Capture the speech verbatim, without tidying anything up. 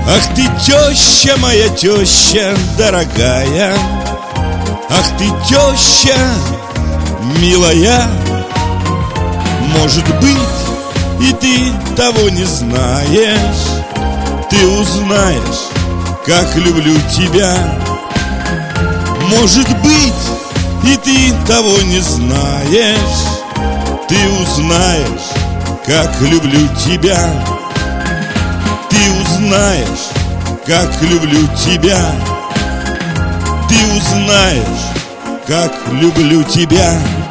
Ах ты, теща моя, теща дорогая, ах ты, теща милая. Может быть, и ты того не знаешь, ты узнаешь, как люблю тебя. Может быть, и ты того не знаешь, ты узнаешь, как люблю тебя. Ты узнаешь, как люблю тебя. Ты узнаешь, как люблю тебя.